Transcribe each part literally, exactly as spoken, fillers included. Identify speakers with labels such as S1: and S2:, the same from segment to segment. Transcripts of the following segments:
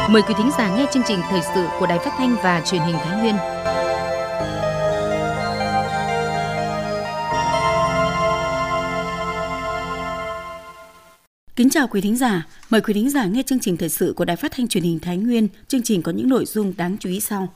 S1: Mời quý thính giả nghe chương trình thời sự của Đài Phát thanh và Truyền hình Thái Nguyên. Kính chào quý thính giả, mời quý thính giả nghe chương trình thời sự của Đài Phát thanh Truyền hình Thái Nguyên. Chương trình có những nội dung đáng chú ý sau.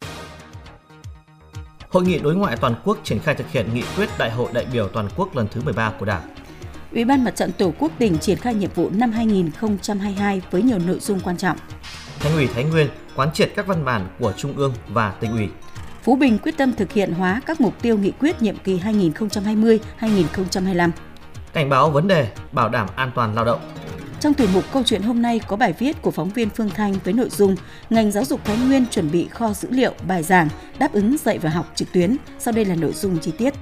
S2: Hội nghị đối ngoại toàn quốc triển khai thực hiện nghị quyết Đại hội đại biểu toàn quốc lần thứ mười ba của Đảng.
S1: Ủy ban Mặt trận Tổ quốc tỉnh triển khai nhiệm vụ năm hai nghìn không trăm hai mươi hai với nhiều nội dung quan trọng.
S2: Thành ủy Thái Nguyên quán triệt các văn bản của Trung ương và Tỉnh ủy.
S1: Phú Bình quyết tâm thực hiện hóa các mục tiêu nghị quyết nhiệm kỳ hai nghìn không trăm hai mươi đến hai nghìn không trăm hai mươi lăm.
S2: Cảnh báo vấn đề bảo đảm an toàn lao động.
S1: Trong tiểu mục câu chuyện hôm nay có bài viết của phóng viên Phương Thanh với nội dung ngành giáo dục Thái Nguyên chuẩn bị kho dữ liệu bài giảng đáp ứng dạy và học trực tuyến. Sau đây là nội dung chi tiết.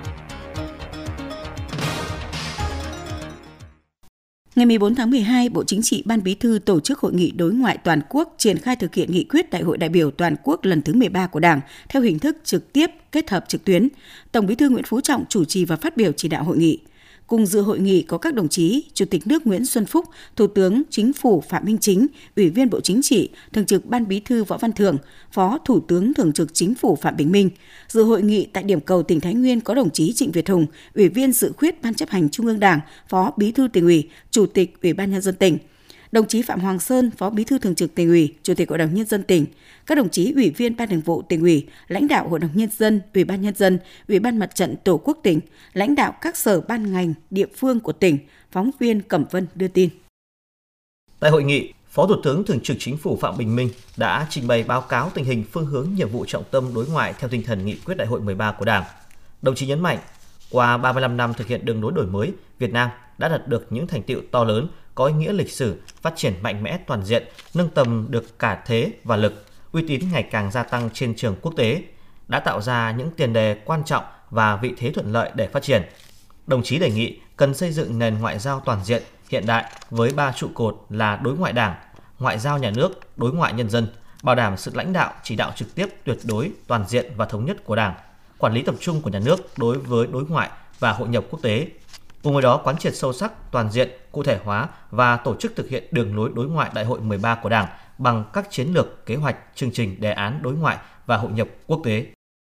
S1: Ngày mười bốn tháng mười hai, Bộ Chính trị Ban Bí thư tổ chức hội nghị đối ngoại toàn quốc triển khai thực hiện nghị quyết Đại hội đại biểu toàn quốc lần thứ mười ba của Đảng theo hình thức trực tiếp kết hợp trực tuyến. Tổng Bí thư Nguyễn Phú Trọng chủ trì và phát biểu chỉ đạo hội nghị. Cùng dự hội nghị có các đồng chí Chủ tịch nước Nguyễn Xuân Phúc, Thủ tướng Chính phủ Phạm Minh Chính, Ủy viên Bộ Chính trị, Thường trực Ban Bí thư Võ Văn Thưởng, Phó Thủ tướng Thường trực Chính phủ Phạm Bình Minh. Dự hội nghị tại điểm cầu tỉnh Thái Nguyên có đồng chí Trịnh Việt Hùng, Ủy viên Dự khuyết Ban chấp hành Trung ương Đảng, Phó Bí thư Tỉnh ủy, Chủ tịch Ủy ban Nhân dân tỉnh. Đồng chí Phạm Hoàng Sơn, Phó Bí thư Thường trực Tỉnh ủy, Chủ tịch Hội đồng Nhân dân tỉnh, các đồng chí Ủy viên Ban Thường vụ Tỉnh ủy, lãnh đạo Hội đồng Nhân dân, Ủy ban Nhân dân, Ủy ban Mặt trận Tổ quốc tỉnh, lãnh đạo các sở ban ngành, địa phương của tỉnh, phóng viên Cẩm Vân đưa tin.
S2: Tại hội nghị, Phó Thủ tướng Thường trực Chính phủ Phạm Bình Minh đã trình bày báo cáo tình hình phương hướng nhiệm vụ trọng tâm đối ngoại theo tinh thần nghị quyết Đại hội mười ba của Đảng. Đồng chí nhấn mạnh, qua ba mươi lăm năm thực hiện đường lối đổi mới, Việt Nam đã đạt được những thành tựu to lớn, có ý nghĩa lịch sử, phát triển mạnh mẽ toàn diện, nâng tầm được cả thế và lực, uy tín ngày càng gia tăng trên trường quốc tế, đã tạo ra những tiền đề quan trọng và vị thế thuận lợi để phát triển. Đồng chí đề nghị cần xây dựng nền ngoại giao toàn diện, hiện đại với ba trụ cột là đối ngoại Đảng, ngoại giao nhà nước, đối ngoại nhân dân, bảo đảm sự lãnh đạo, chỉ đạo trực tiếp tuyệt đối, toàn diện và thống nhất của Đảng, quản lý tập trung của nhà nước đối với đối ngoại và hội nhập quốc tế. Cùng với đó quán triệt sâu sắc, toàn diện, cụ thể hóa và tổ chức thực hiện đường lối đối ngoại Đại hội mười ba của Đảng bằng các chiến lược, kế hoạch, chương trình, đề án đối ngoại và hội nhập quốc tế.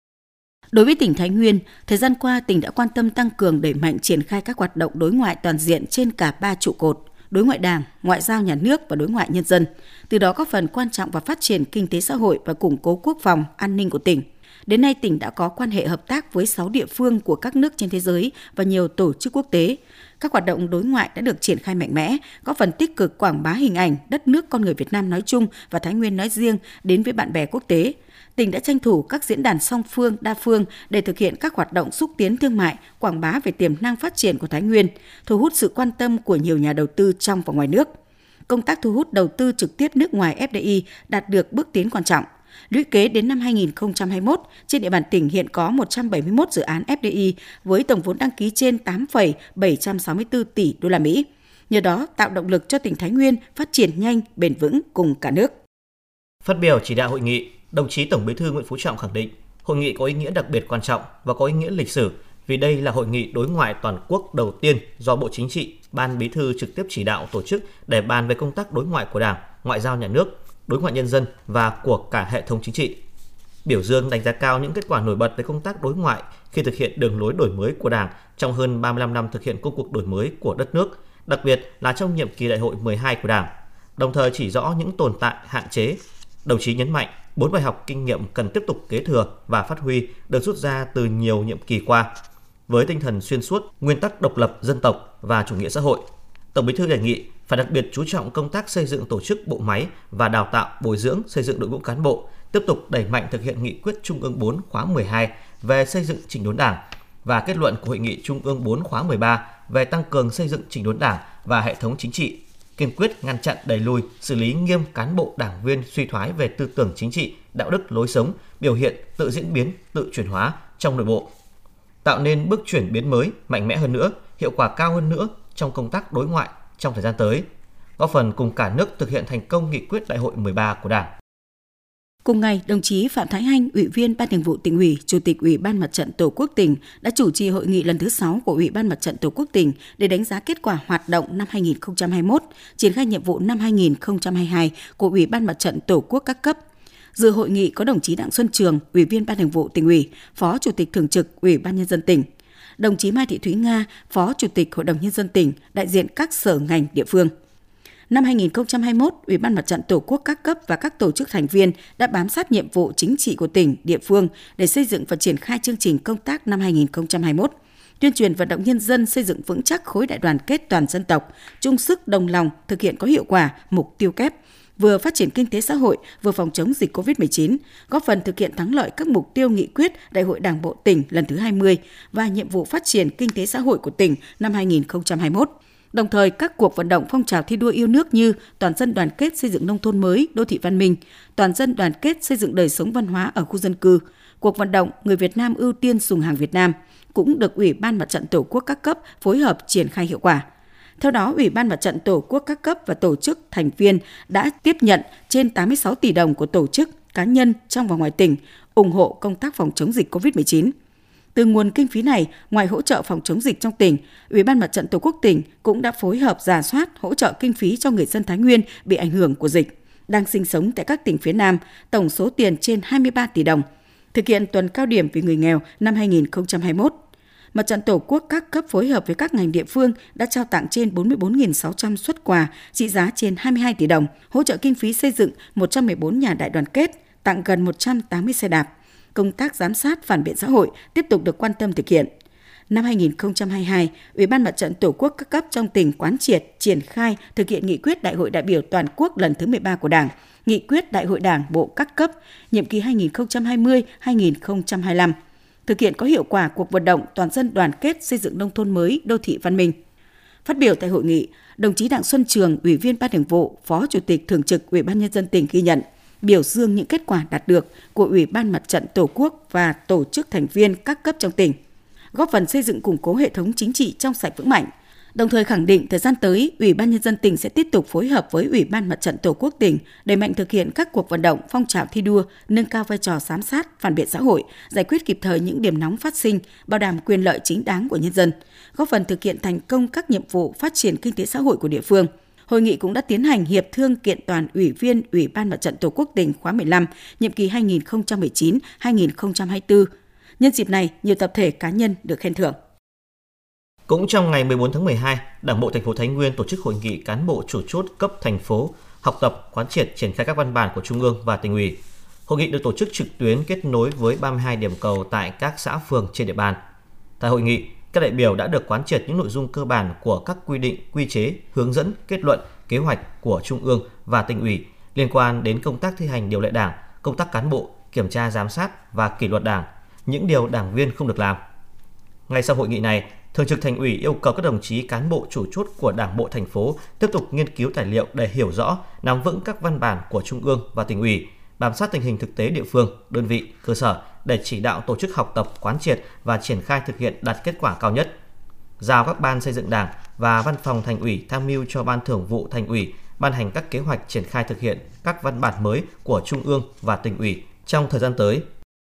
S1: Đối với tỉnh Thái Nguyên, thời gian qua tỉnh đã quan tâm tăng cường đẩy mạnh triển khai các hoạt động đối ngoại toàn diện trên cả ba trụ cột: đối ngoại Đảng, ngoại giao nhà nước và đối ngoại nhân dân. Từ đó góp phần quan trọng vào phát triển kinh tế xã hội và củng cố quốc phòng, an ninh của tỉnh. Đến nay, tỉnh đã có quan hệ hợp tác với sáu địa phương của các nước trên thế giới và nhiều tổ chức quốc tế. Các hoạt động đối ngoại đã được triển khai mạnh mẽ, góp phần tích cực quảng bá hình ảnh đất nước con người Việt Nam nói chung và Thái Nguyên nói riêng đến với bạn bè quốc tế. Tỉnh đã tranh thủ các diễn đàn song phương, đa phương để thực hiện các hoạt động xúc tiến thương mại, quảng bá về tiềm năng phát triển của Thái Nguyên, thu hút sự quan tâm của nhiều nhà đầu tư trong và ngoài nước. Công tác thu hút đầu tư trực tiếp nước ngoài ép đê i đạt được bước tiến quan trọng. Lũy kế đến năm hai nghìn không trăm hai mươi mốt, trên địa bàn tỉnh hiện có một trăm bảy mươi mốt dự án ép đê i với tổng vốn đăng ký trên tám phẩy bảy trăm sáu mươi tư tỷ đô la Mỹ. Nhờ đó tạo động lực cho tỉnh Thái Nguyên phát triển nhanh, bền vững cùng cả nước.
S2: Phát biểu chỉ đạo hội nghị, đồng chí Tổng Bí thư Nguyễn Phú Trọng khẳng định, hội nghị có ý nghĩa đặc biệt quan trọng và có ý nghĩa lịch sử vì đây là hội nghị đối ngoại toàn quốc đầu tiên do Bộ Chính trị, Ban Bí thư trực tiếp chỉ đạo tổ chức để bàn về công tác đối ngoại của Đảng, ngoại giao nhà nước, đối ngoại nhân dân và của cả hệ thống chính trị. Biểu dương đánh giá cao những kết quả nổi bật về công tác đối ngoại khi thực hiện đường lối đổi mới của Đảng trong hơn ba mươi lăm năm thực hiện công cuộc đổi mới của đất nước, đặc biệt là trong nhiệm kỳ Đại hội mười hai của Đảng, đồng thời chỉ rõ những tồn tại, hạn chế. Đồng chí nhấn mạnh bốn bài học kinh nghiệm cần tiếp tục kế thừa và phát huy được rút ra từ nhiều nhiệm kỳ qua. Với tinh thần xuyên suốt, nguyên tắc độc lập dân tộc và chủ nghĩa xã hội, Tổng Bí thư đề nghị phải đặc biệt chú trọng công tác xây dựng tổ chức bộ máy và đào tạo, bồi dưỡng, xây dựng đội ngũ cán bộ, tiếp tục đẩy mạnh thực hiện nghị quyết Trung ương bốn khóa mười hai về xây dựng chỉnh đốn Đảng và kết luận của Hội nghị Trung ương bốn khóa mười ba về tăng cường xây dựng chỉnh đốn Đảng và hệ thống chính trị, kiên quyết ngăn chặn đẩy lùi, xử lý nghiêm cán bộ đảng viên suy thoái về tư tưởng chính trị, đạo đức lối sống, biểu hiện tự diễn biến, tự chuyển hóa trong nội bộ, tạo nên bước chuyển biến mới, mạnh mẽ hơn nữa, hiệu quả cao hơn nữa trong công tác đối ngoại trong thời gian tới, góp phần cùng cả nước thực hiện thành công nghị quyết Đại hội mười ba của Đảng.
S1: Cùng ngày, đồng chí Phạm Thái Hanh, Ủy viên Ban Thường vụ Tỉnh ủy, Chủ tịch Ủy ban Mặt trận Tổ quốc tỉnh đã chủ trì hội nghị lần thứ sáu của Ủy ban Mặt trận Tổ quốc tỉnh để đánh giá kết quả hoạt động năm hai nghìn không trăm hai mươi mốt, triển khai nhiệm vụ năm hai nghìn không trăm hai mươi hai của Ủy ban Mặt trận Tổ quốc các cấp. Dự hội nghị có đồng chí Đặng Xuân Trường, Ủy viên Ban Thường vụ Tỉnh ủy, Phó Chủ tịch Thường trực Ủy ban Nhân dân tỉnh, đồng chí Mai Thị Thúy Nga, Phó Chủ tịch Hội đồng Nhân dân tỉnh, đại diện các sở ngành địa phương. Năm hai nghìn không trăm hai mươi mốt, Ủy ban Mặt trận Tổ quốc các cấp và các tổ chức thành viên đã bám sát nhiệm vụ chính trị của tỉnh, địa phương để xây dựng và triển khai chương trình công tác năm hai nghìn không trăm hai mươi mốt, tuyên truyền vận động nhân dân xây dựng vững chắc khối đại đoàn kết toàn dân tộc, chung sức đồng lòng thực hiện có hiệu quả mục tiêu kép, vừa phát triển kinh tế xã hội, vừa phòng chống dịch covid mười chín, góp phần thực hiện thắng lợi các mục tiêu nghị quyết Đại hội Đảng bộ tỉnh lần thứ hai mươi và nhiệm vụ phát triển kinh tế xã hội của tỉnh năm hai nghìn không trăm hai mươi mốt. Đồng thời, các cuộc vận động phong trào thi đua yêu nước như toàn dân đoàn kết xây dựng nông thôn mới, đô thị văn minh, toàn dân đoàn kết xây dựng đời sống văn hóa ở khu dân cư, cuộc vận động người Việt Nam ưu tiên dùng hàng Việt Nam cũng được Ủy ban Mặt trận Tổ quốc các cấp phối hợp triển khai hiệu quả. Theo đó, Ủy ban Mặt trận Tổ quốc các cấp và tổ chức thành viên đã tiếp nhận trên tám mươi sáu tỷ đồng của tổ chức, cá nhân trong và ngoài tỉnh ủng hộ công tác phòng chống dịch covid mười chín. Từ nguồn kinh phí này, ngoài hỗ trợ phòng chống dịch trong tỉnh, Ủy ban Mặt trận Tổ quốc tỉnh cũng đã phối hợp rà soát hỗ trợ kinh phí cho người dân Thái Nguyên bị ảnh hưởng của dịch, đang sinh sống tại các tỉnh phía Nam, tổng số tiền trên hai mươi ba tỷ đồng, thực hiện tuần cao điểm vì người nghèo năm hai nghìn không trăm hai mươi mốt. Mặt trận Tổ quốc các cấp phối hợp với các ngành địa phương đã trao tặng trên bốn mươi bốn nghìn sáu trăm suất quà trị giá trên hai mươi hai tỷ đồng, hỗ trợ kinh phí xây dựng một trăm mười bốn nhà đại đoàn kết, tặng gần một trăm tám mươi xe đạp. Công tác giám sát phản biện xã hội tiếp tục được quan tâm thực hiện. Năm hai nghìn không trăm hai mươi hai, Ủy ban Mặt trận Tổ quốc các cấp trong tỉnh quán triệt, triển khai thực hiện nghị quyết Đại hội đại biểu toàn quốc lần thứ mười ba của Đảng, nghị quyết Đại hội Đảng bộ các cấp, nhiệm kỳ hai nghìn không trăm hai mươi đến hai nghìn không trăm hai mươi lăm, thực hiện có hiệu quả cuộc vận động toàn dân đoàn kết xây dựng nông thôn mới, đô thị văn minh. Phát biểu tại hội nghị, đồng chí Đặng Xuân Trường, Ủy viên Ban Thường vụ, Phó Chủ tịch Thường trực Ủy ban Nhân dân tỉnh ghi nhận, biểu dương những kết quả đạt được của Ủy ban Mặt trận Tổ quốc và tổ chức thành viên các cấp trong tỉnh, góp phần xây dựng củng cố hệ thống chính trị trong sạch vững mạnh. Đồng thời khẳng định thời gian tới, Ủy ban Nhân dân tỉnh sẽ tiếp tục phối hợp với Ủy ban Mặt trận Tổ quốc tỉnh đẩy mạnh thực hiện các cuộc vận động phong trào thi đua, nâng cao vai trò giám sát, phản biện xã hội, giải quyết kịp thời những điểm nóng phát sinh, bảo đảm quyền lợi chính đáng của nhân dân, góp phần thực hiện thành công các nhiệm vụ phát triển kinh tế xã hội của địa phương. Hội nghị cũng đã tiến hành hiệp thương kiện toàn Ủy viên Ủy ban Mặt trận Tổ quốc tỉnh khóa mười lăm, nhiệm kỳ hai nghìn không trăm mười chín đến hai nghìn không trăm hai mươi tư. Nhân dịp này, nhiều tập thể cá nhân được khen thưởng.
S2: Cũng trong ngày mười bốn tháng mười hai, Đảng bộ thành phố Thái Nguyên tổ chức hội nghị cán bộ chủ chốt cấp thành phố học tập, quán triệt, triển khai các văn bản của Trung ương và Tỉnh ủy. Hội nghị được tổ chức trực tuyến kết nối với ba mươi hai điểm cầu tại các xã phường trên địa bàn. Tại hội nghị, các đại biểu đã được quán triệt những nội dung cơ bản của các quy định, quy chế, hướng dẫn, kết luận, kế hoạch của Trung ương và Tỉnh ủy liên quan đến công tác thi hành điều lệ Đảng, công tác cán bộ, kiểm tra giám sát và kỷ luật Đảng, những điều đảng viên không được làm. Ngay sau hội nghị này, Thường trực Thành ủy yêu cầu các đồng chí cán bộ chủ chốt của Đảng bộ thành phố tiếp tục nghiên cứu tài liệu để hiểu rõ, nắm vững các văn bản của Trung ương và Tỉnh ủy, bám sát tình hình thực tế địa phương, đơn vị, cơ sở để chỉ đạo tổ chức học tập, quán triệt và triển khai thực hiện đạt kết quả cao nhất. Giao các ban xây dựng Đảng và văn phòng Thành ủy tham mưu cho Ban Thường vụ Thành ủy ban hành các kế hoạch triển khai thực hiện các văn bản mới của Trung ương và Tỉnh ủy trong thời gian tới.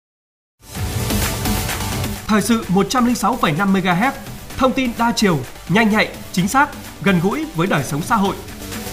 S3: Thời sự một trăm lẻ sáu phẩy năm mê ga héc, thông tin đa chiều, nhanh nhạy, chính xác, gần gũi với đời sống xã hội.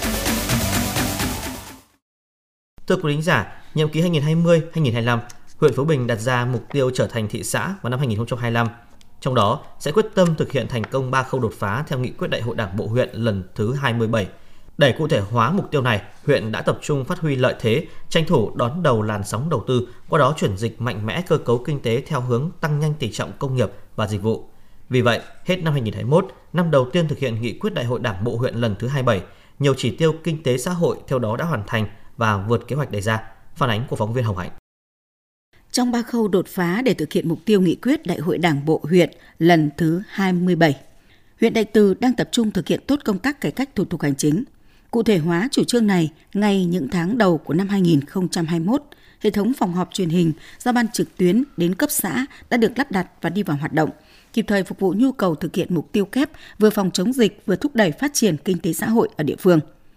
S2: Thưa quý thính giả, nhiệm kỳ hai nghìn không trăm hai mươi đến hai nghìn không trăm hai mươi lăm, huyện Phú Bình đặt ra mục tiêu trở thành thị xã vào năm hai nghìn không trăm hai mươi lăm. Trong đó sẽ quyết tâm thực hiện thành công ba khâu đột phá theo nghị quyết Đại hội Đảng bộ huyện lần thứ hai mươi bảy. Để cụ thể hóa mục tiêu này, huyện đã tập trung phát huy lợi thế, tranh thủ đón đầu làn sóng đầu tư, qua đó chuyển dịch mạnh mẽ cơ cấu kinh tế theo hướng tăng nhanh tỷ trọng công nghiệp và dịch vụ. Vì vậy, hết năm hai nghìn không trăm hai mươi mốt, năm đầu tiên thực hiện nghị quyết Đại hội Đảng bộ huyện lần thứ hai mươi bảy, nhiều chỉ tiêu kinh tế xã hội theo đó đã hoàn thành và vượt kế hoạch đề ra. Phản ánh của phóng viên Hồng Hạnh.
S1: Trong ba khâu đột phá để thực hiện mục tiêu nghị quyết Đại hội Đảng bộ huyện lần thứ hai mươi bảy, huyện Đại Từ đang tập trung thực hiện tốt công tác cải cách thủ tục hành chính. Cụ thể hóa chủ trương này, ngay những tháng đầu của năm hai nghìn không trăm hai mươi mốt, hệ thống phòng họp truyền hình do ban trực tuyến đến cấp xã đã được lắp đặt và đi vào hoạt động, kịp thời phục vụ nhu cầu thực hiện mục tiêu kép vừa phòng chống dịch vừa thúc đẩy phát triển kinh tế xã hội ở địa phương.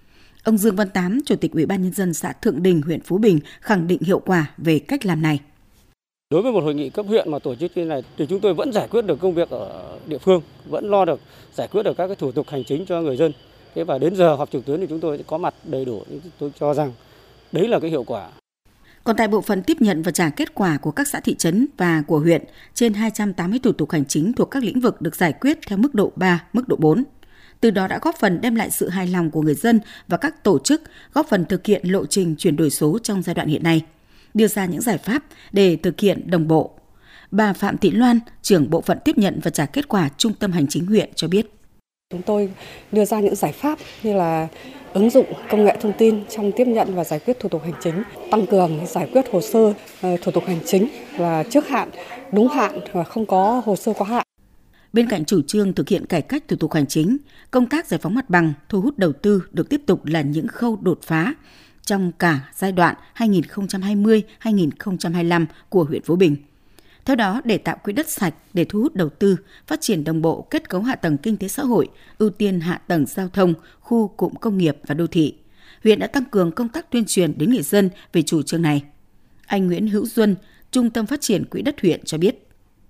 S1: Ông Dương Văn Tám, Chủ tịch Ủy ban Nhân dân xã Thượng Đình, huyện Phú Bình khẳng định hiệu quả về cách làm này.
S4: Đối với một hội nghị cấp huyện mà tổ chức như này thì chúng tôi vẫn giải quyết được công việc ở địa phương, vẫn lo được giải quyết được các cái thủ tục hành chính cho người dân. Thế và đến giờ họp trực tuyến thì chúng tôi có mặt đầy đủ. Tôi cho rằng đấy là cái hiệu quả.
S1: Còn tại bộ phận tiếp nhận và trả kết quả của các xã thị trấn và của huyện, trên hai trăm tám mươi thủ tục hành chính thuộc các lĩnh vực được giải quyết theo mức độ ba, mức độ bốn. Từ đó đã góp phần đem lại sự hài lòng của người dân và các tổ chức, góp phần thực hiện lộ trình chuyển đổi số trong giai đoạn hiện nay, đưa ra những giải pháp để thực hiện đồng bộ. Bà Phạm Thị Loan, trưởng bộ phận tiếp nhận và trả kết quả Trung tâm Hành chính huyện cho biết.
S5: Chúng tôi đưa ra những giải pháp như là ứng dụng công nghệ thông tin trong tiếp nhận và giải quyết thủ tục hành chính, tăng cường giải quyết hồ sơ thủ tục hành chính và trước hạn, đúng hạn và không có hồ sơ quá hạn.
S1: Bên cạnh chủ trương thực hiện cải cách thủ tục hành chính, công tác giải phóng mặt bằng, thu hút đầu tư được tiếp tục là những khâu đột phá trong cả giai đoạn hai nghìn không trăm hai mươi đến hai nghìn không trăm hai mươi lăm của huyện Phú Bình. Theo đó, để tạo quỹ đất sạch để thu hút đầu tư, phát triển đồng bộ kết cấu hạ tầng kinh tế xã hội, ưu tiên hạ tầng giao thông, khu cụm công nghiệp và đô thị, huyện đã tăng cường công tác tuyên truyền đến người dân về chủ trương này. Anh Nguyễn Hữu Duân, Trung tâm Phát triển Quỹ đất huyện cho biết.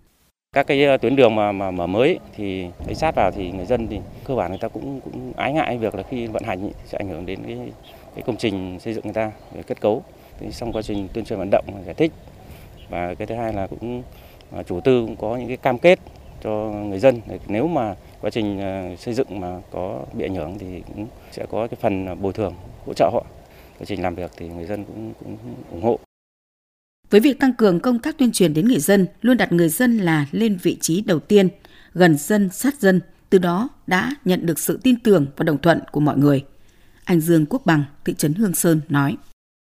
S6: Các cái tuyến đường mà mà mở mới thì cái sát vào thì người dân thì cơ bản người ta cũng cũng ái ngại việc là khi vận hành thì sẽ ảnh hưởng đến cái cái công trình xây dựng người ta về kết cấu. Thì trong quá trình tuyên truyền vận động giải thích, và cái thứ hai là cũng chủ tư cũng có những cái cam kết cho người dân, nếu mà quá trình xây dựng mà có bị ảnh hưởng thì cũng sẽ có cái phần bồi thường hỗ trợ họ. Quá trình làm việc thì người dân cũng cũng ủng hộ.
S1: Với việc tăng cường công tác tuyên truyền đến người dân, luôn đặt người dân là lên vị trí đầu tiên, gần dân, sát dân, từ đó đã nhận được sự tin tưởng và đồng thuận của mọi người. Anh Dương Quốc Bằng, thị trấn Hương Sơn nói.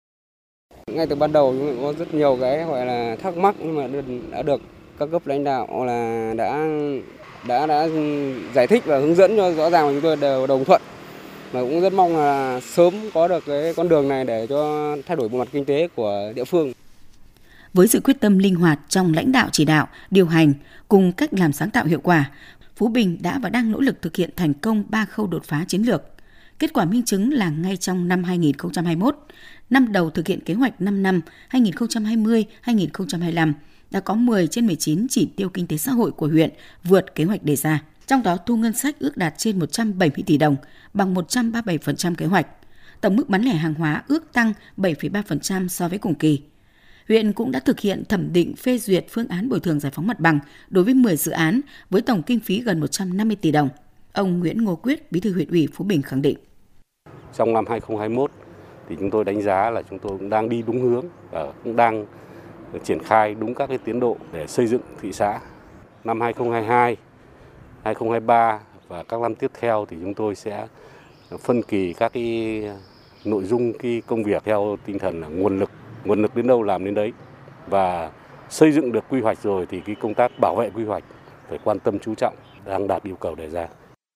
S4: Ngay từ ban đầu chúng có rất nhiều cái gọi là thắc mắc, nhưng mà đã được các cấp lãnh đạo là đã đã đã giải thích và hướng dẫn cho rõ ràng, và chúng tôi đều đồng thuận. Và cũng rất mong là sớm có được cái con đường này để cho thay đổi bộ mặt kinh tế của địa phương.
S1: Với sự quyết tâm linh hoạt trong lãnh đạo chỉ đạo, điều hành cùng cách làm sáng tạo hiệu quả, Phú Bình đã và đang nỗ lực thực hiện thành công ba khâu đột phá chiến lược. Kết quả minh chứng là ngay trong năm hai nghìn không trăm hai mươi mốt, năm đầu thực hiện kế hoạch năm năm hai nghìn không trăm hai mươi đến hai nghìn không trăm hai mươi lăm, đã có mười trên mười chín chỉ tiêu kinh tế xã hội của huyện vượt kế hoạch đề ra. Trong đó thu ngân sách ước đạt trên một trăm bảy mươi tỷ đồng, bằng một trăm ba mươi bảy phần trăm kế hoạch. Tổng mức bán lẻ hàng hóa ước tăng bảy phẩy ba phần trăm so với cùng kỳ. Huyện cũng đã thực hiện thẩm định phê duyệt phương án bồi thường giải phóng mặt bằng đối với mười dự án với tổng kinh phí gần một trăm năm mươi tỷ đồng. Ông Nguyễn Ngô Quyết, Bí thư huyện ủy Phú Bình khẳng định.
S7: Trong năm hai nghìn không trăm hai mươi mốt thì chúng tôi đánh giá là chúng tôi cũng đang đi đúng hướng và cũng đang triển khai đúng các cái tiến độ để xây dựng thị xã. Năm hai nghìn không trăm hai mươi hai, hai nghìn không trăm hai mươi ba và các năm tiếp theo thì chúng tôi sẽ phân kỳ các cái nội dung cái công việc theo tinh thần là nguồn lực, nguồn lực đến đâu làm đến đấy, và xây dựng được quy hoạch rồi thì cái công tác bảo vệ quy hoạch phải quan tâm chú trọng, đang đạt yêu cầu đề ra.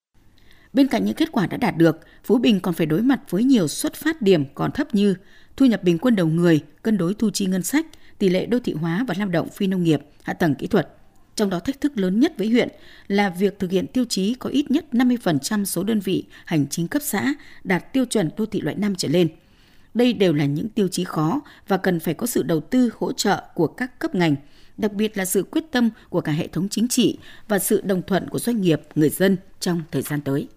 S1: Bên cạnh những kết quả đã đạt được, Phú Bình còn phải đối mặt với nhiều xuất phát điểm còn thấp như thu nhập bình quân đầu người, cân đối thu chi ngân sách, tỷ lệ đô thị hóa và lao động phi nông nghiệp, hạ tầng kỹ thuật. Trong đó thách thức lớn nhất với huyện là việc thực hiện tiêu chí có ít nhất năm mươi phần trăm số đơn vị hành chính cấp xã đạt tiêu chuẩn đô thị loại năm trở lên. Đây đều là những tiêu chí khó và cần phải có sự đầu tư hỗ trợ của các cấp ngành, đặc biệt là sự quyết tâm của cả hệ thống chính trị và sự đồng thuận của doanh nghiệp, người dân trong thời gian tới.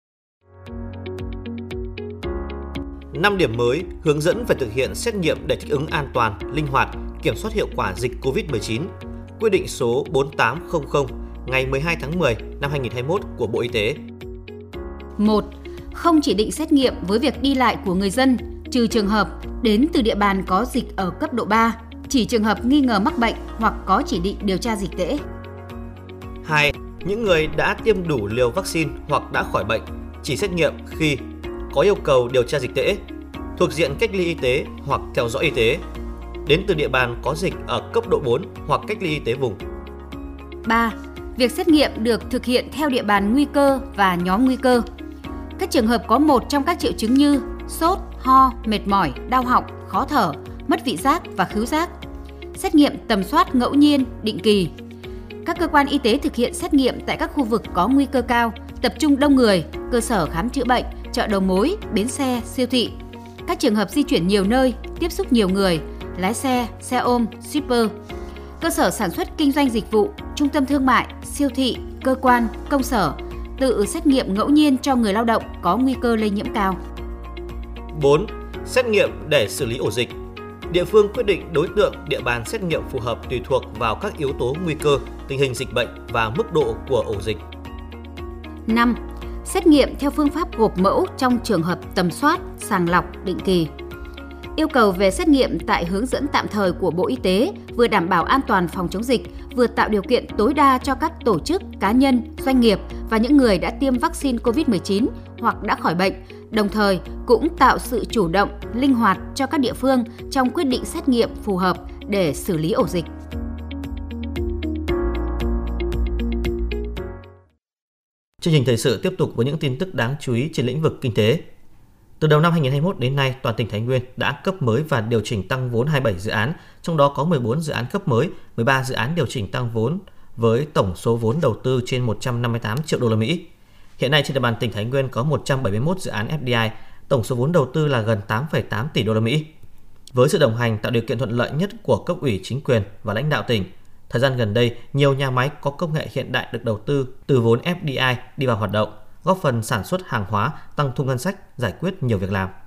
S2: năm điểm mới hướng dẫn về thực hiện xét nghiệm để thích ứng an toàn, linh hoạt, kiểm soát hiệu quả dịch covid mười chín. Quyết định số bốn tám không không ngày mười hai tháng mười năm hai nghìn không trăm hai mươi mốt của Bộ Y tế.
S8: một. Không chỉ định xét nghiệm với việc đi lại của người dân, trừ trường hợp đến từ địa bàn có dịch ở cấp độ ba, chỉ trường hợp nghi ngờ mắc bệnh hoặc có chỉ định điều tra dịch tễ.
S2: hai. Những người đã tiêm đủ liều vaccine hoặc đã khỏi bệnh, chỉ xét nghiệm khi có yêu cầu điều tra dịch tễ, thuộc diện cách ly y tế hoặc theo dõi y tế, đến từ địa bàn có dịch ở cấp độ bốn hoặc cách ly y tế vùng.
S8: ba. Việc xét nghiệm được thực hiện theo địa bàn nguy cơ và nhóm nguy cơ. Các trường hợp có một trong các triệu chứng như sốt, ho, mệt mỏi, đau họng, khó thở, mất vị giác và khứu giác. Xét nghiệm tầm soát ngẫu nhiên, định kỳ. Các cơ quan y tế thực hiện xét nghiệm tại các khu vực có nguy cơ cao, tập trung đông người, cơ sở khám chữa bệnh, chợ đầu mối, bến xe, siêu thị. Các trường hợp di chuyển nhiều nơi, tiếp xúc nhiều người, lái xe, xe ôm, shipper. Cơ sở sản xuất kinh doanh dịch vụ, trung tâm thương mại, siêu thị, cơ quan, công sở tự xét nghiệm ngẫu nhiên cho người lao động có nguy cơ lây nhiễm cao.
S2: bốn. Xét nghiệm để xử lý ổ dịch. Địa phương quyết định đối tượng, địa bàn xét nghiệm phù hợp tùy thuộc vào các yếu tố nguy cơ, tình hình dịch bệnh và mức độ của ổ dịch.
S8: năm. Xét nghiệm theo phương pháp gộp mẫu trong trường hợp tầm soát, sàng lọc, định kỳ. Yêu cầu về xét nghiệm tại hướng dẫn tạm thời của Bộ Y tế vừa đảm bảo an toàn phòng chống dịch, vừa tạo điều kiện tối đa cho các tổ chức, cá nhân, doanh nghiệp và những người đã tiêm vaccine covid mười chín hoặc đã khỏi bệnh, đồng thời cũng tạo sự chủ động, linh hoạt cho các địa phương trong quyết định xét nghiệm phù hợp để xử lý ổ dịch.
S2: Chương trình thời sự tiếp tục với những tin tức đáng chú ý trên lĩnh vực kinh tế. Từ đầu năm hai nghìn không trăm hai mươi mốt đến nay, toàn tỉnh Thái Nguyên đã cấp mới và điều chỉnh tăng vốn hai mươi bảy dự án, trong đó có mười bốn dự án cấp mới, mười ba dự án điều chỉnh tăng vốn với tổng số vốn đầu tư trên một trăm năm mươi tám triệu đô la Mỹ. Hiện nay trên địa bàn tỉnh Thái Nguyên có một trăm bảy mươi mốt dự án ép đê i, tổng số vốn đầu tư là gần tám phẩy tám tỷ đô la Mỹ. Với sự đồng hành tạo điều kiện thuận lợi nhất của cấp ủy chính quyền và lãnh đạo tỉnh, thời gian gần đây, nhiều nhà máy có công nghệ hiện đại được đầu tư từ vốn ép đê i đi vào hoạt động, góp phần sản xuất hàng hóa, tăng thu ngân sách, giải quyết nhiều việc làm.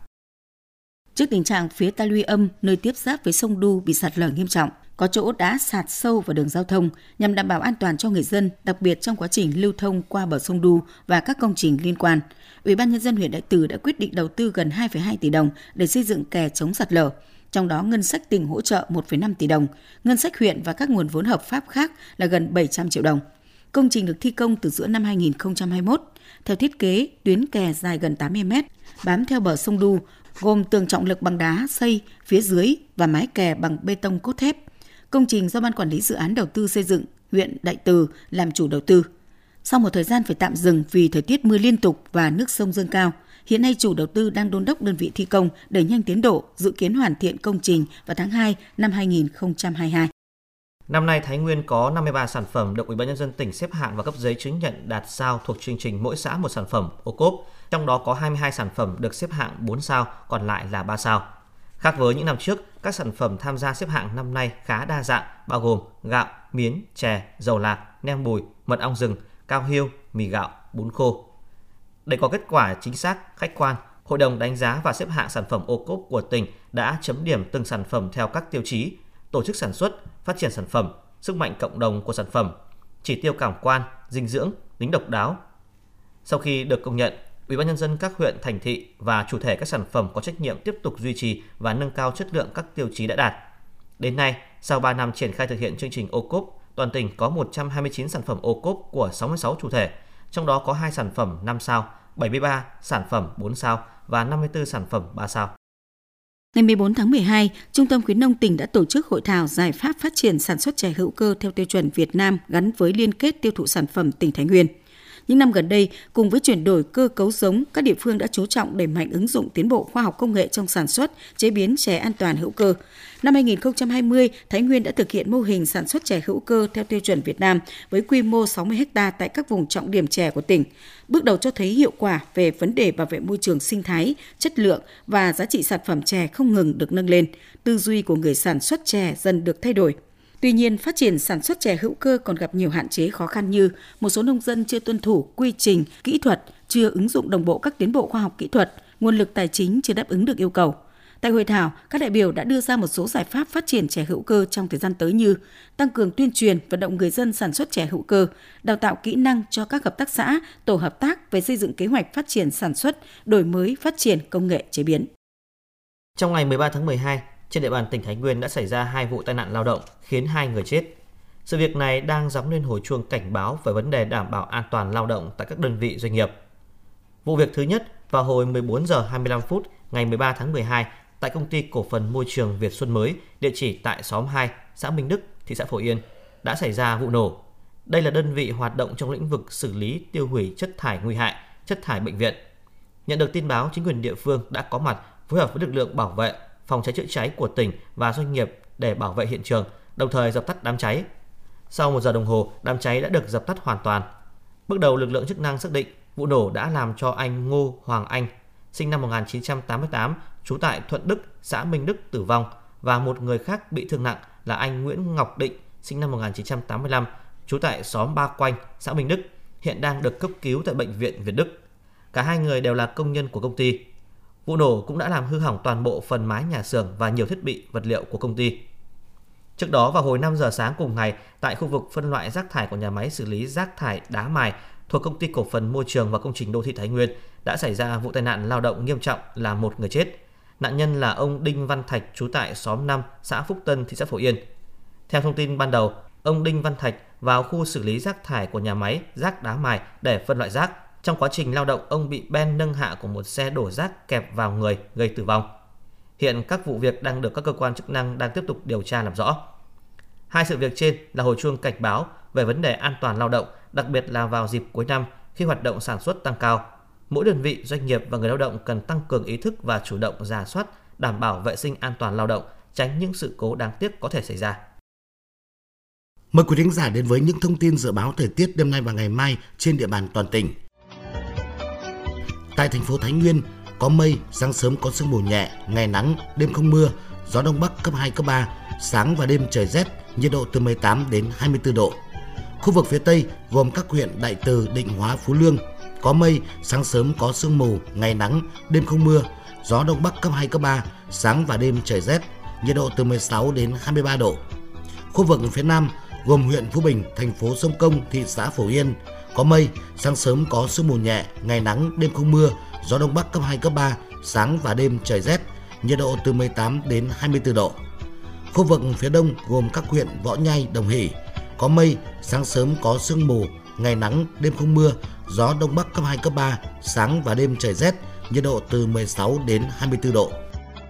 S1: Trước tình trạng phía ta luy âm nơi tiếp giáp với sông Đu bị sạt lở nghiêm trọng, có chỗ đã sạt sâu vào đường giao thông nhằm đảm bảo an toàn cho người dân, đặc biệt trong quá trình lưu thông qua bờ sông Đu và các công trình liên quan. Ủy ban nhân dân huyện Đại Từ đã quyết định đầu tư gần hai phẩy hai tỷ đồng để xây dựng kè chống sạt lở. Trong đó ngân sách tỉnh hỗ trợ một phẩy năm tỷ đồng, ngân sách huyện và các nguồn vốn hợp pháp khác là gần bảy trăm triệu đồng. Công trình được thi công từ giữa năm hai nghìn không trăm hai mươi mốt. Theo thiết kế, tuyến kè dài gần tám mươi mét, bám theo bờ sông Đu, gồm tường trọng lực bằng đá xây phía dưới và mái kè bằng bê tông cốt thép. Công trình do Ban Quản lý Dự án Đầu tư xây dựng huyện Đại Từ làm chủ đầu tư. Sau một thời gian phải tạm dừng vì thời tiết mưa liên tục và nước sông dâng cao, hiện nay chủ đầu tư đang đôn đốc đơn vị thi công đẩy nhanh tiến độ, dự kiến hoàn thiện công trình vào tháng hai năm hai nghìn không trăm hai mươi hai.
S2: Năm nay, Thái Nguyên có năm mươi ba sản phẩm được Ủy ban nhân dân tỉnh xếp hạng và cấp giấy chứng nhận đạt sao thuộc chương trình mỗi xã một sản phẩm ô cốp, trong đó có hai mươi hai sản phẩm được xếp hạng bốn sao, còn lại là ba sao. Khác với những năm trước, các sản phẩm tham gia xếp hạng năm nay khá đa dạng, bao gồm gạo, miến, chè, dầu lạc, nem bùi, mật ong rừng, cao hiêu, mì gạo, bún khô. Để có kết quả chính xác, khách quan, Hội đồng đánh giá và xếp hạng sản phẩm ô cốp của tỉnh đã chấm điểm từng sản phẩm theo các tiêu chí: tổ chức sản xuất, phát triển sản phẩm, sức mạnh cộng đồng của sản phẩm, chỉ tiêu cảm quan, dinh dưỡng, tính độc đáo. Sau khi được công nhận, Ủy ban nhân dân các huyện, thành thị và chủ thể các sản phẩm có trách nhiệm tiếp tục duy trì và nâng cao chất lượng các tiêu chí đã đạt. Đến nay, sau ba năm triển khai thực hiện chương trình ô cốp, toàn tỉnh có một trăm hai mươi chín sản phẩm ô cốp của sáu mươi sáu chủ thể, trong đó có hai sản phẩm năm sao, bảy mươi ba sản phẩm bốn sao và năm mươi tư sản phẩm ba sao.
S1: Ngày mười bốn tháng mười hai, Trung tâm khuyến nông tỉnh đã tổ chức hội thảo giải pháp phát triển sản xuất chè hữu cơ theo tiêu chuẩn Việt Nam gắn với liên kết tiêu thụ sản phẩm tỉnh Thái Nguyên. Những năm gần đây, cùng với chuyển đổi cơ cấu giống, các địa phương đã chú trọng đẩy mạnh ứng dụng tiến bộ khoa học công nghệ trong sản xuất, chế biến chè an toàn hữu cơ. Năm hai nghìn không trăm hai mươi, Thái Nguyên đã thực hiện mô hình sản xuất chè hữu cơ theo tiêu chuẩn Việt Nam với quy mô sáu mươi héc ta tại các vùng trọng điểm chè của tỉnh. Bước đầu cho thấy hiệu quả về vấn đề bảo vệ môi trường sinh thái, chất lượng và giá trị sản phẩm chè không ngừng được nâng lên. Tư duy của người sản xuất chè dần được thay đổi. Tuy nhiên, phát triển sản xuất chè hữu cơ còn gặp nhiều hạn chế khó khăn như một số nông dân chưa tuân thủ quy trình, kỹ thuật, chưa ứng dụng đồng bộ các tiến bộ khoa học kỹ thuật, nguồn lực tài chính chưa đáp ứng được yêu cầu. Tại hội thảo, các đại biểu đã đưa ra một số giải pháp phát triển chè hữu cơ trong thời gian tới như tăng cường tuyên truyền, vận động người dân sản xuất chè hữu cơ, đào tạo kỹ năng cho các hợp tác xã, tổ hợp tác về xây dựng kế hoạch phát triển sản xuất, đổi mới phát triển công nghệ chế biến.
S2: Trong ngày mười ba tháng mười hai, trên địa bàn tỉnh Thái Nguyên đã xảy ra hai vụ tai nạn lao động khiến hai người chết. Sự việc này đang gióng lên hồi chuông cảnh báo về vấn đề đảm bảo an toàn lao động tại các đơn vị doanh nghiệp. Vụ việc thứ nhất, vào hồi mười bốn giờ hai mươi lăm phút ngày mười ba tháng mười hai, tại công ty cổ phần môi trường Việt Xuân Mới, địa chỉ tại xóm hai, xã Minh Đức, thị xã Phổ Yên, đã xảy ra vụ nổ. Đây là đơn vị hoạt động trong lĩnh vực xử lý tiêu hủy chất thải nguy hại, chất thải bệnh viện. Nhận được tin báo, chính quyền địa phương đã có mặt phối hợp với lực lượng bảo vệ, phòng cháy chữa cháy của tỉnh và doanh nghiệp để bảo vệ hiện trường, đồng thời dập tắt đám cháy. Sau một giờ đồng hồ, đám cháy đã được dập tắt hoàn toàn. Bước đầu, lực lượng chức năng xác định vụ nổ đã làm cho anh Ngô Hoàng Anh, sinh năm một nghìn chín trăm tám mươi tám, trú tại Thuận Đức, xã Minh Đức tử vong và một người khác bị thương nặng là anh Nguyễn Ngọc Định, sinh năm một nghìn chín trăm tám mươi lăm, trú tại xóm Ba Quanh, xã Minh Đức, hiện đang được cấp cứu tại bệnh viện Việt Đức. Cả hai người đều là công nhân của công ty. Vụ nổ cũng đã làm hư hỏng toàn bộ phần mái nhà xưởng và nhiều thiết bị, vật liệu của công ty. Trước đó vào hồi năm giờ sáng cùng ngày, tại khu vực phân loại rác thải của nhà máy xử lý rác thải Đá Mài thuộc Công ty Cổ phần Môi trường và Công trình Đô thị Thái Nguyên đã xảy ra vụ tai nạn lao động nghiêm trọng làm một người chết. Nạn nhân là ông Đinh Văn Thạch, trú tại xóm năm, xã Phúc Tân, thị xã Phổ Yên. Theo thông tin ban đầu, ông Đinh Văn Thạch vào khu xử lý rác thải của nhà máy rác Đá Mài để phân loại rác. Trong quá trình lao động, ông bị ben nâng hạ của một xe đổ rác kẹp vào người gây tử vong. Hiện các vụ việc đang được các cơ quan chức năng đang tiếp tục điều tra làm rõ. Hai sự việc trên là hồi chuông cảnh báo về vấn đề an toàn lao động, đặc biệt là vào dịp cuối năm khi hoạt động sản xuất tăng cao. Mỗi đơn vị, doanh nghiệp và người lao động cần tăng cường ý thức và chủ động rà soát, đảm bảo vệ sinh an toàn lao động, tránh những sự cố đáng tiếc có thể xảy ra.
S9: Mời quý thính giả đến với những thông tin dự báo thời tiết đêm nay và ngày mai trên địa bàn toàn tỉnh. Tại thành phố Thái Nguyên, có mây, sáng sớm có sương mù nhẹ, ngày nắng, đêm không mưa, gió đông bắc cấp hai, cấp ba, sáng và đêm trời rét, nhiệt độ từ mười tám đến hai mươi tư độ. Khu vực phía Tây gồm các huyện Đại Từ, Định Hóa, Phú Lương, có mây, sáng sớm có sương mù, ngày nắng, đêm không mưa, gió đông bắc cấp hai, cấp ba, sáng và đêm trời rét, nhiệt độ từ mười sáu đến hai mươi ba độ. Khu vực phía Nam gồm huyện Phú Bình, thành phố Sông Công, thị xã Phổ Yên, có mây, sáng sớm có sương mù nhẹ, ngày nắng, đêm không mưa, gió đông bắc cấp hai, cấp ba, sáng và đêm trời rét, nhiệt độ từ mười tám đến hai mươi tư độ. Khu vực phía Đông gồm các huyện Võ Nhai, Đồng Hỷ, có mây, sáng sớm có sương mù, ngày nắng, đêm không mưa, gió đông bắc cấp hai, cấp ba, sáng và đêm trời rét, nhiệt độ từ mười sáu đến hai mươi tư độ.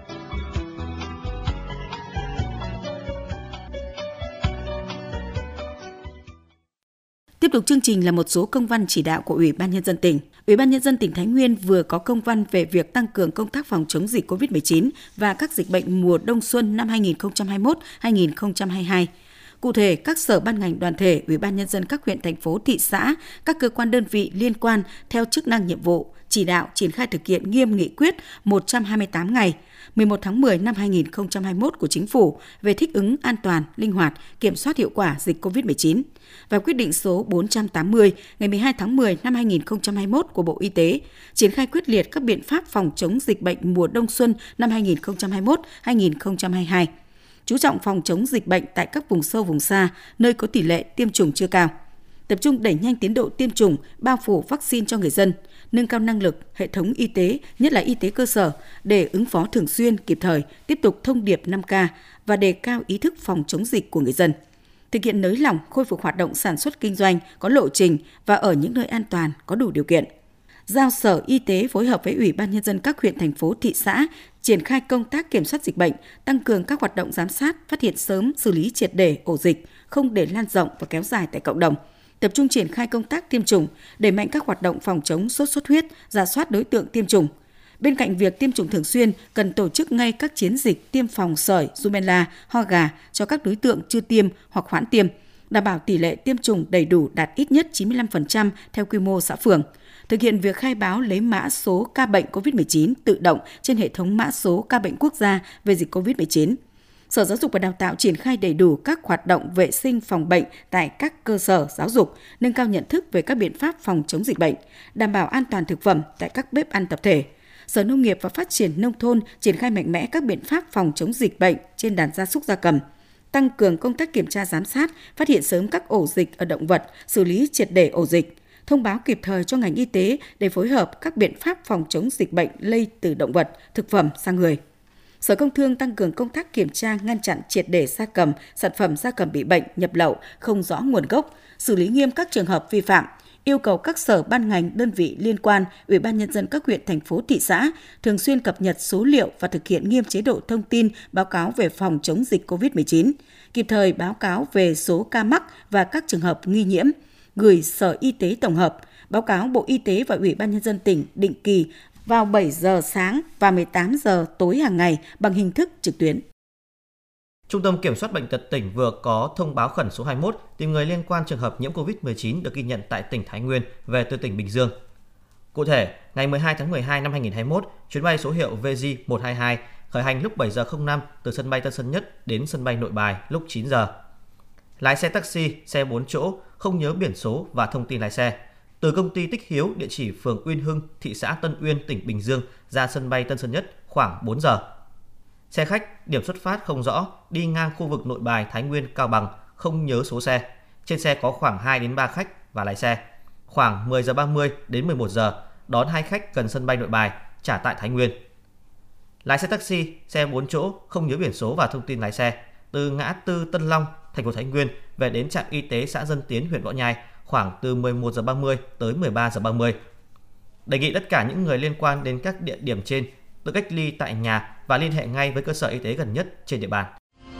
S1: Tiếp tục chương trình là một số công văn chỉ đạo của Ủy ban Nhân dân tỉnh. Ủy ban Nhân dân tỉnh Thái Nguyên vừa có công văn về việc tăng cường công tác phòng chống dịch covid mười chín và các dịch bệnh mùa đông xuân năm hai nghìn không trăm hai mươi mốt đến hai nghìn không trăm hai mươi hai. Cụ thể, các sở ban ngành đoàn thể, Ủy ban Nhân dân các huyện, thành phố, thị xã, các cơ quan đơn vị liên quan theo chức năng nhiệm vụ, chỉ đạo triển khai thực hiện nghiêm nghị quyết một trăm hai mươi tám ngày mười một tháng mười năm hai nghìn không trăm hai mươi mốt của Chính phủ về thích ứng an toàn, linh hoạt, kiểm soát hiệu quả dịch covid mười chín và quyết định số bốn trăm tám mươi ngày mười hai tháng mười năm hai nghìn không trăm hai mươi mốt của Bộ Y tế triển khai quyết liệt các biện pháp phòng chống dịch bệnh mùa đông xuân năm hai nghìn không trăm hai mươi mốt đến hai nghìn không trăm hai mươi hai. Chú trọng phòng chống dịch bệnh tại các vùng sâu vùng xa, nơi có tỷ lệ tiêm chủng chưa cao. Tập trung đẩy nhanh tiến độ tiêm chủng, bao phủ vaccine cho người dân, nâng cao năng lực hệ thống y tế, nhất là y tế cơ sở, để ứng phó thường xuyên, kịp thời, tiếp tục thông điệp năm K và đề cao ý thức phòng chống dịch của người dân. Thực hiện nới lỏng, khôi phục hoạt động sản xuất kinh doanh có lộ trình và ở những nơi an toàn, có đủ điều kiện. Giao Sở Y tế phối hợp với Ủy ban Nhân dân các huyện, thành phố, thị xã triển khai công tác kiểm soát dịch bệnh, tăng cường các hoạt động giám sát, phát hiện sớm, xử lý triệt để ổ dịch, không để lan rộng và kéo dài tại cộng đồng. Tập trung triển khai công tác tiêm chủng, đẩy mạnh các hoạt động phòng chống sốt xuất huyết, rà soát đối tượng tiêm chủng. Bên cạnh việc tiêm chủng thường xuyên, cần tổ chức ngay các chiến dịch tiêm phòng sởi, rubella, ho gà cho các đối tượng chưa tiêm hoặc hoãn tiêm, đảm bảo tỷ lệ tiêm chủng đầy đủ đạt ít nhất chín mươi lăm phần trăm theo quy mô xã phường. Thực hiện việc khai báo lấy mã số ca bệnh covid mười chín tự động trên hệ thống mã số ca bệnh quốc gia về dịch covid mười chín. Sở Giáo dục và Đào tạo triển khai đầy đủ các hoạt động vệ sinh phòng bệnh tại các cơ sở giáo dục, nâng cao nhận thức về các biện pháp phòng chống dịch bệnh, đảm bảo an toàn thực phẩm tại các bếp ăn tập thể. Sở Nông nghiệp và Phát triển Nông thôn triển khai mạnh mẽ các biện pháp phòng chống dịch bệnh trên đàn gia súc gia cầm, tăng cường công tác kiểm tra giám sát, phát hiện sớm các ổ dịch ở động vật, xử lý triệt để ổ dịch, thông báo kịp thời cho ngành y tế để phối hợp các biện pháp phòng chống dịch bệnh lây từ động vật, thực phẩm sang người. Sở Công Thương tăng cường công tác kiểm tra, ngăn chặn triệt để gia cầm, sản phẩm gia cầm bị bệnh, nhập lậu, không rõ nguồn gốc, xử lý nghiêm các trường hợp vi phạm, yêu cầu các sở ban ngành, đơn vị liên quan, Ủy ban Nhân dân các huyện, thành phố, thị xã thường xuyên cập nhật số liệu và thực hiện nghiêm chế độ thông tin báo cáo về phòng chống dịch covid mười chín, kịp thời báo cáo về số ca mắc và các trường hợp nghi nhiễm, gửi Sở Y tế tổng hợp, báo cáo Bộ Y tế và Ủy ban Nhân dân tỉnh định kỳ vào bảy giờ sáng và mười tám giờ tối hàng ngày bằng hình thức trực tuyến.
S2: Trung tâm Kiểm soát Bệnh tật tỉnh vừa có thông báo khẩn số hai mươi mốt tìm người liên quan trường hợp nhiễm covid mười chín được ghi nhận tại tỉnh Thái Nguyên về từ tỉnh Bình Dương. Cụ thể, ngày mười hai tháng mười hai năm hai nghìn không trăm hai mươi mốt, chuyến bay số hiệu V J một hai hai khởi hành lúc bảy giờ không năm từ sân bay Tân Sơn Nhất đến sân bay Nội Bài lúc chín giờ. Lái xe taxi, xe bốn chỗ, không nhớ biển số và thông tin lái xe. Từ công ty Tích Hiếu, địa chỉ phường Uyên Hưng, thị xã Tân Uyên, tỉnh Bình Dương ra sân bay Tân Sơn Nhất khoảng bốn giờ. Xe khách, điểm xuất phát không rõ, đi ngang khu vực Nội Bài, Thái Nguyên, Cao Bằng, không nhớ số xe. Trên xe có khoảng hai đến ba khách và lái xe. Khoảng mười giờ ba mươi đến mười một giờ, đón hai khách gần sân bay Nội Bài, trả tại Thái Nguyên. Lái xe taxi, xe bốn chỗ, không nhớ biển số và thông tin lái xe. Từ ngã tư Tân Long, thành phố Thái Nguyên về đến trạm y tế xã Dân Tiến, huyện Võ Nhai khoảng từ mười một giờ ba mươi tới mười ba giờ ba mươi. Đề nghị tất cả những người liên quan đến các địa điểm trên tự cách ly tại nhà và liên hệ ngay với cơ sở y tế gần nhất trên địa bàn.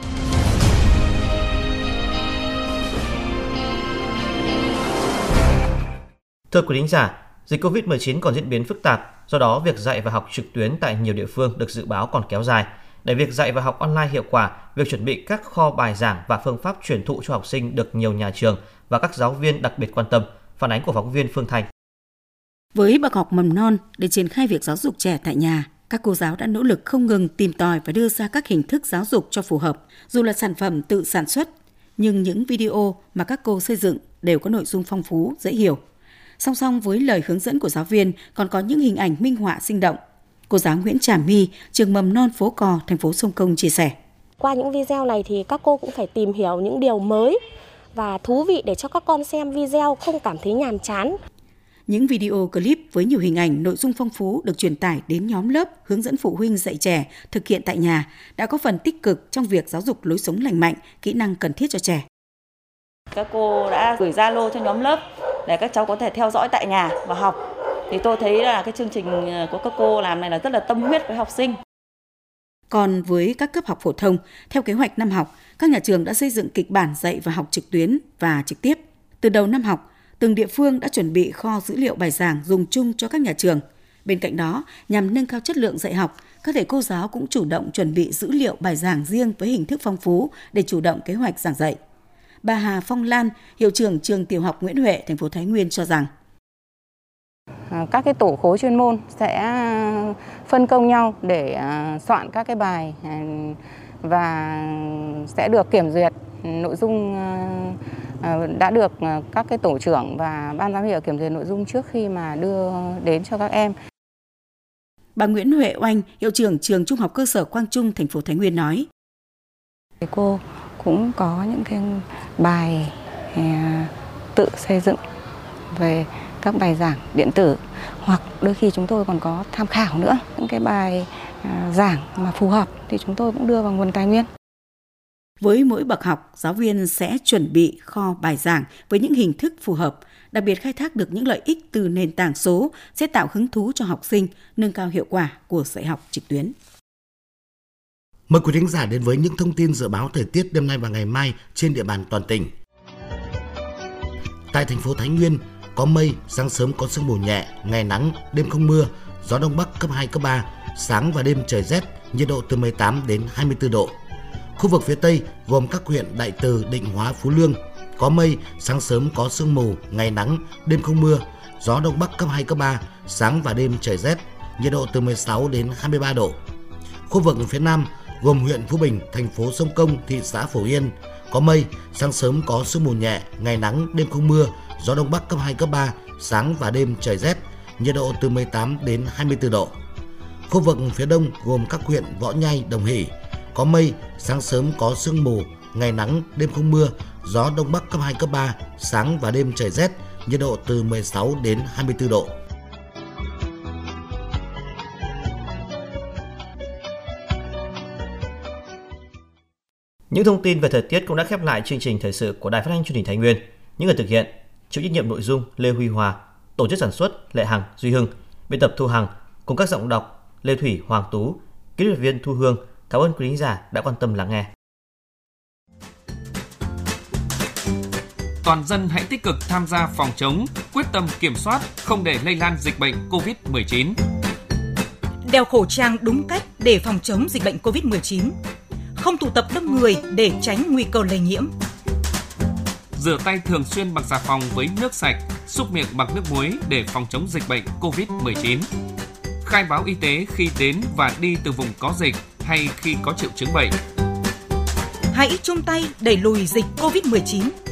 S2: Thưa quý thính giả, dịch covid mười chín còn diễn biến phức tạp, do đó việc dạy và học trực tuyến tại nhiều địa phương được dự báo còn kéo dài. Để việc dạy và học online hiệu quả, việc chuẩn bị các kho bài giảng và phương pháp truyền thụ cho học sinh được nhiều nhà trường và các giáo viên đặc biệt quan tâm. Phản ánh của phóng viên Phương Thanh.
S1: Với bậc học mầm non, để triển khai việc giáo dục trẻ tại nhà, các cô giáo đã nỗ lực không ngừng tìm tòi và đưa ra các hình thức giáo dục cho phù hợp. Dù là sản phẩm tự sản xuất, nhưng những video mà các cô xây dựng đều có nội dung phong phú, dễ hiểu. Song song với lời hướng dẫn của giáo viên còn có những hình ảnh minh họa sinh động. Cô giáo Nguyễn Trà My, trường mầm non Phố Cò, thành phố Sông Công chia sẻ.
S10: Qua những video này thì các cô cũng phải tìm hiểu những điều mới và thú vị để cho các con xem video không cảm thấy nhàm chán.
S1: Những video clip với nhiều hình ảnh, nội dung phong phú được truyền tải đến nhóm lớp hướng dẫn phụ huynh dạy trẻ thực hiện tại nhà đã có phần tích cực trong việc giáo dục lối sống lành mạnh, kỹ năng cần thiết cho trẻ.
S11: Các cô đã gửi Zalo cho nhóm lớp để các cháu có thể theo dõi tại nhà và học. Thì tôi thấy là cái chương trình của các cô làm này là rất là tâm huyết với học sinh.
S1: Còn với các cấp học phổ thông, theo kế hoạch năm học, các nhà trường đã xây dựng kịch bản dạy và học trực tuyến và trực tiếp. Từ đầu năm học, từng địa phương đã chuẩn bị kho dữ liệu bài giảng dùng chung cho các nhà trường. Bên cạnh đó, nhằm nâng cao chất lượng dạy học, các thầy cô giáo cũng chủ động chuẩn bị dữ liệu bài giảng riêng với hình thức phong phú để chủ động kế hoạch giảng dạy. Bà Hà Phong Lan, hiệu trưởng trường tiểu học Nguyễn Huệ, thành phố Thái Nguyên cho rằng
S12: các cái tổ khối chuyên môn sẽ phân công nhau để soạn các cái bài và sẽ được kiểm duyệt nội dung, đã được các cái tổ trưởng và ban giám hiệu kiểm duyệt nội dung trước khi mà đưa đến cho các em.
S1: Bà Nguyễn Huệ Oanh, hiệu trưởng trường Trung học cơ sở Quang Trung, thành phố Thái Nguyên nói:
S12: Cô cũng có những cái bài tự xây dựng về các bài giảng điện tử, hoặc đôi khi chúng tôi còn có tham khảo nữa. Những cái bài giảng mà phù hợp thì chúng tôi cũng đưa vào nguồn tài nguyên.
S1: Với mỗi bậc học, giáo viên sẽ chuẩn bị kho bài giảng với những hình thức phù hợp, đặc biệt khai thác được những lợi ích từ nền tảng số sẽ tạo hứng thú cho học sinh, nâng cao hiệu quả của dạy học trực tuyến.
S9: Mời quý thính giả đến với những thông tin dự báo thời tiết đêm nay và ngày mai trên địa bàn toàn tỉnh. Tại thành phố Thái Nguyên, có mây, sáng sớm có sương mù nhẹ, ngày nắng, đêm không mưa, gió đông bắc cấp hai, cấp ba, sáng và đêm trời rét, nhiệt độ từ mười tám đến hai mươi tư độ. Khu vực phía Tây gồm các huyện Đại Từ, Định Hóa, Phú Lương, có mây, sáng sớm có sương mù, ngày nắng, đêm không mưa, gió đông bắc cấp hai, cấp ba, sáng và đêm trời rét, nhiệt độ từ mười sáu đến hai mươi ba độ. Khu vực phía Nam gồm huyện Phú Bình, thành phố Sông Công, thị xã Phổ Yên, có mây, sáng sớm có sương mù nhẹ, ngày nắng, đêm không mưa, gió đông bắc cấp hai, cấp ba, sáng và đêm trời rét, nhiệt độ từ mười tám đến hai mươi tư độ. Khu vực phía Đông gồm các huyện Võ Nhai, Đồng Hỷ, có mây, sáng sớm có sương mù, ngày nắng, đêm không mưa, gió đông bắc cấp hai, cấp ba, sáng và đêm trời rét, nhiệt độ từ mười sáu đến hai mươi tư độ.
S2: Những thông tin về thời tiết cũng đã khép lại chương trình thời sự của Đài Phát thanh Truyền hình Thái Nguyên. Những người thực hiện: chịu trách nhiệm nội dung Lê Huy Hòa, tổ chức sản xuất Lệ Hằng, Duy Hưng, biên tập Thu Hằng, cùng các giọng đọc Lê Thủy, Hoàng Tú, kỹ thuật viên Thu Hương. Cảm ơn quý khán giả đã quan tâm lắng nghe.
S3: Toàn dân hãy tích cực tham gia phòng chống, quyết tâm kiểm soát, không để lây lan dịch bệnh covid mười chín.
S13: Đeo khẩu trang đúng cách để phòng chống dịch bệnh covid mười chín. Không tụ tập đông người để tránh nguy cơ lây nhiễm.
S14: Rửa tay thường xuyên bằng xà phòng với nước sạch, súc miệng bằng nước muối để phòng chống dịch bệnh covid mười chín. Khai báo y tế khi đến và đi từ vùng có dịch hay khi có triệu chứng bệnh.
S13: Hãy chung tay đẩy lùi dịch covid mười chín.